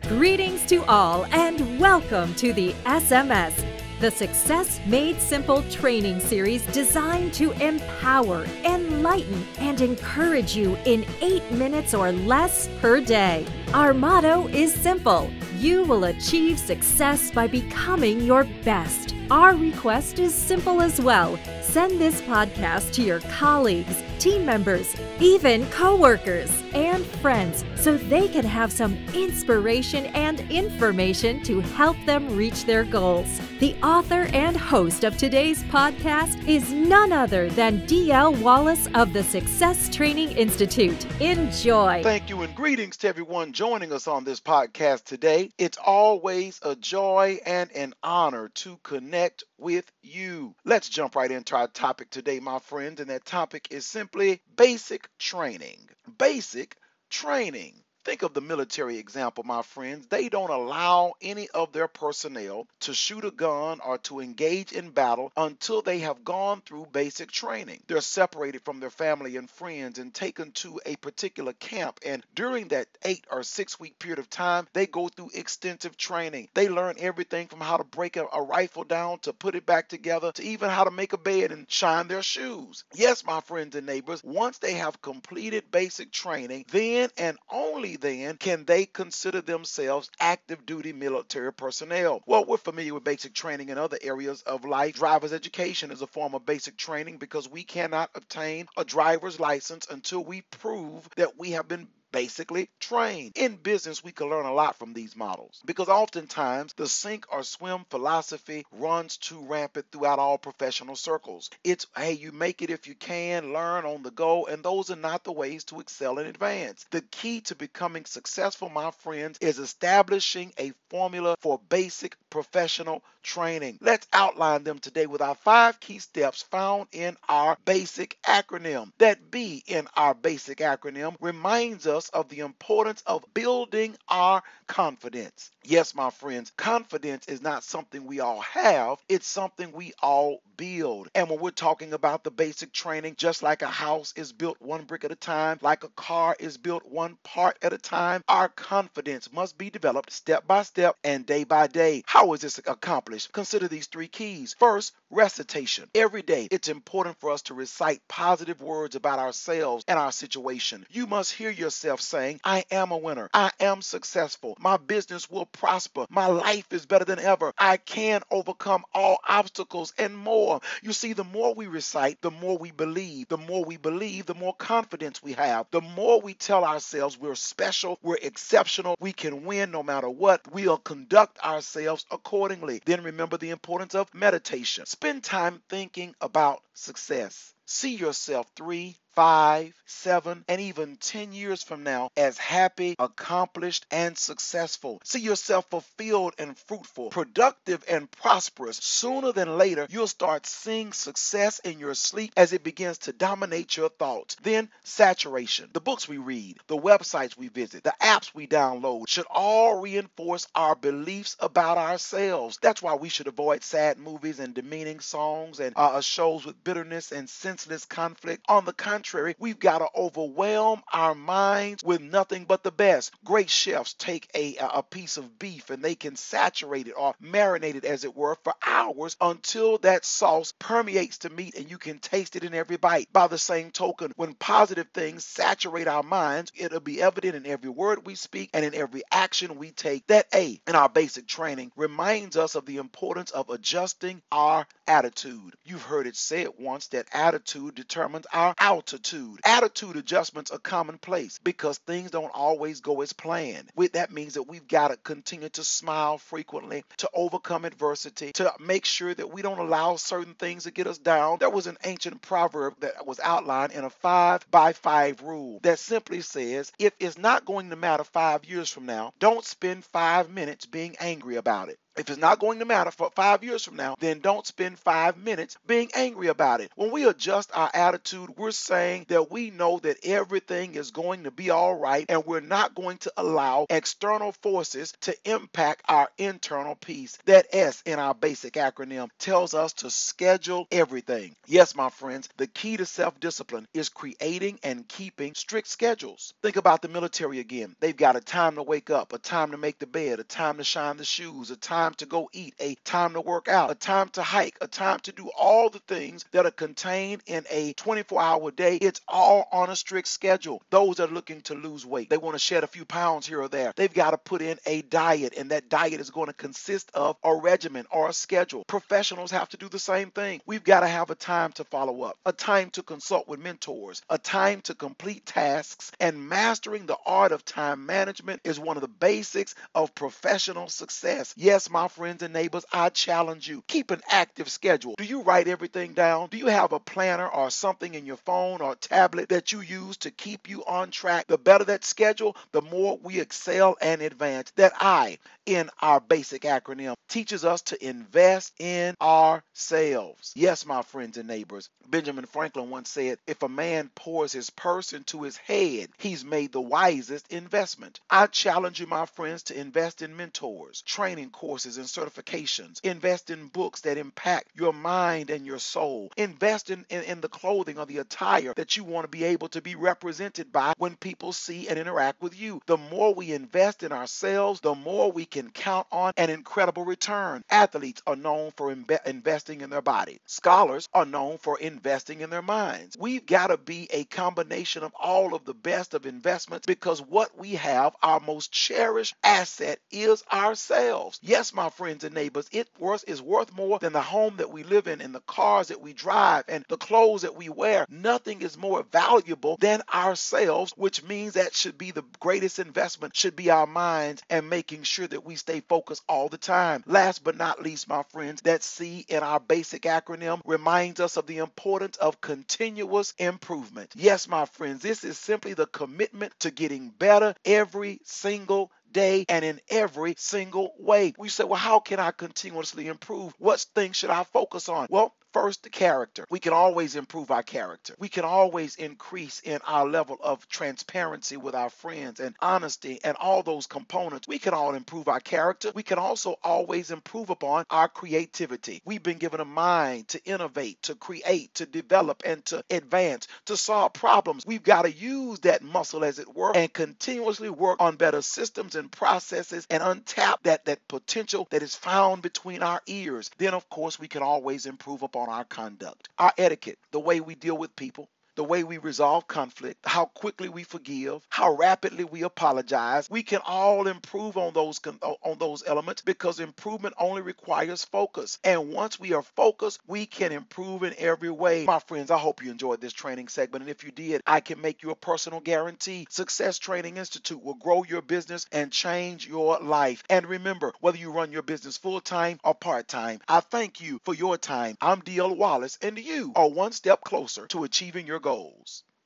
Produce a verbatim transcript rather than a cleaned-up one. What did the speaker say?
Greetings to all and welcome to the S M S, the Success Made Simple training series designed to empower, enlighten, and encourage you in eight minutes or less per day. Our motto is simple: you will achieve success by becoming your best. Our request is simple as well. Send this podcast to your colleagues, team members, even coworkers, and friends so they can have some inspiration and information to help them reach their goals. The author and host of today's podcast is none other than D L Wallace of the Success Training Institute. Enjoy. Thank you and greetings to everyone joining us on this podcast today. It's always a joy and an honor to connect with you. Let's jump right into our topic today, my friends, and that topic is simply basic training. Basic training. Think of the military example, my friends. They don't allow any of their personnel to shoot a gun or to engage in battle until they have gone through basic training. They're separated from their family and friends and taken to a particular camp. And during that eight or six week period of time, they go through extensive training. They learn everything from how to break a, a rifle down, to put it back together, to even how to make a bed and shine their shoes. Yes, my friends and neighbors, once they have completed basic training, then and only then can they consider themselves active duty military personnel. Well, we're familiar with basic training in other areas of life. Driver's education is a form of basic training because we cannot obtain a driver's license until we prove that we have been basically trained. In business, we can learn a lot from these models because oftentimes the sink or swim philosophy runs too rampant throughout all professional circles. It's, hey, you make it if you can, learn on the go, and those are not the ways to excel and advance. The key to becoming successful, my friends, is establishing a formula for basic professional training. Let's outline them today with our five key steps found in our BASIC acronym. That B in our BASIC acronym reminds us of the importance of building our confidence. Yes, my friends, confidence is not something we all have, it's something we all build. And when we're talking about the basic training, just like a house is built one brick at a time, like a car is built one part at a time, our confidence must be developed step by step and day by day. How is this accomplished? Consider these three keys. First, recitation. Every day, it's important for us to recite positive words about ourselves and our situation. You must hear yourself saying, I am a winner. I am successful. My business will prosper. My life is better than ever. I can overcome all obstacles and more. You see, the more we recite, the more we believe. The more we believe, the more confidence we have. The more we tell ourselves we're special, we're exceptional, we can win no matter what, we'll conduct ourselves accordingly. Then remember the importance of meditation. Spend time thinking about success. See yourself three, five, seven, and even ten years from now as happy, accomplished, and successful. See yourself fulfilled and fruitful, productive and prosperous. Sooner than later, you'll start seeing success in your sleep as it begins to dominate your thoughts. Then saturation. The books we read, the websites we visit, the apps we download should all reinforce our beliefs about ourselves. That's why we should avoid sad movies and demeaning songs and uh, shows with bitterness and senseless conflict. On the contrary, we've got to overwhelm our minds with nothing but the best. Great chefs take a, a piece of beef and they can saturate it or marinate it, as it were, for hours until that sauce permeates the meat and you can taste it in every bite. By the same token, when positive things saturate our minds, it'll be evident in every word we speak and in every action we take. That A in our basic training reminds us of the importance of adjusting our attitude. You've heard it said once that attitude determines our altitude. Attitude adjustments are commonplace because things don't always go as planned. With that means that we've got to continue to smile frequently, to overcome adversity, to make sure that we don't allow certain things to get us down. There was an ancient proverb that was outlined in a five by five rule that simply says, if it's not going to matter five years from now, don't spend five minutes being angry about it. If it's not going to matter for five years from now, then don't spend five minutes being angry about it. When we adjust our attitude, we're saying that we know that everything is going to be all right, and we're not going to allow external forces to impact our internal peace. That S in our basic acronym tells us to schedule everything. Yes, my friends, the key to self-discipline is creating and keeping strict schedules. Think about the military again. They've got a time to wake up, a time to make the bed, a time to shine the shoes, a time to go eat, a time to work out, a time to hike, a time to do all the things that are contained in a twenty-four hour day. It's all on a strict schedule. Those that are looking to lose weight, they want to shed a few pounds here or there, they've got to put in a diet, and that diet is going to consist of a regimen or a schedule. Professionals have to do the same thing. We've got to have a time to follow up, a time to consult with mentors, a time to complete tasks, and mastering the art of time management is one of the basics of professional success. Yes, my friends and neighbors, I challenge you. Keep an active schedule. Do you write everything down? Do you have a planner or something in your phone or tablet that you use to keep you on track? The better that schedule, the more we excel and advance. That I, in our basic acronym, teaches us to invest in ourselves. Yes, my friends and neighbors, Benjamin Franklin once said, if a man pours his purse into his head, he's made the wisest investment. I challenge you, my friends, to invest in mentors, training courses and certifications. Invest in books that impact your mind and your soul. Invest in, in, in the clothing or the attire that you want to be able to be represented by when people see and interact with you. The more we invest in ourselves, the more we can count on an incredible return. Athletes are known for imbe- investing in their body. Scholars are known for investing in their minds. We've got to be a combination of all of the best of investments, because what we have, our most cherished asset, is ourselves. Yes, my friends and neighbors, it worth, is worth more than the home that we live in and the cars that we drive and the clothes that we wear. Nothing is more valuable than ourselves, which means that should be the greatest investment, should be our minds and making sure that we stay focused all the time. Last but not least, my friends, that C in our basic acronym reminds us of the importance of continuous improvement. Yes, my friends, this is simply the commitment to getting better every single day and in every single way. We say, well, how can I continuously improve? What things should I focus on? Well, first, the character. We can always improve our character. We can always increase in our level of transparency with our friends and honesty and all those components. We can all improve our character. We can also always improve upon our creativity. We've been given a mind to innovate, to create, to develop, and to advance, to solve problems. We've got to use that muscle, as it were, and continuously work on better systems and processes and untap that, that potential that is found between our ears. Then, of course, we can always improve upon our conduct, our etiquette, the way we deal with people, the way we resolve conflict, how quickly we forgive, how rapidly we apologize. We can all improve on those on those elements, because improvement only requires focus. And once we are focused, we can improve in every way. My friends, I hope you enjoyed this training segment. And if you did, I can make you a personal guarantee. Success Training Institute will grow your business and change your life. And remember, whether you run your business full-time or part-time, I thank you for your time. I'm D L Wallace, and you are one step closer to achieving your goals.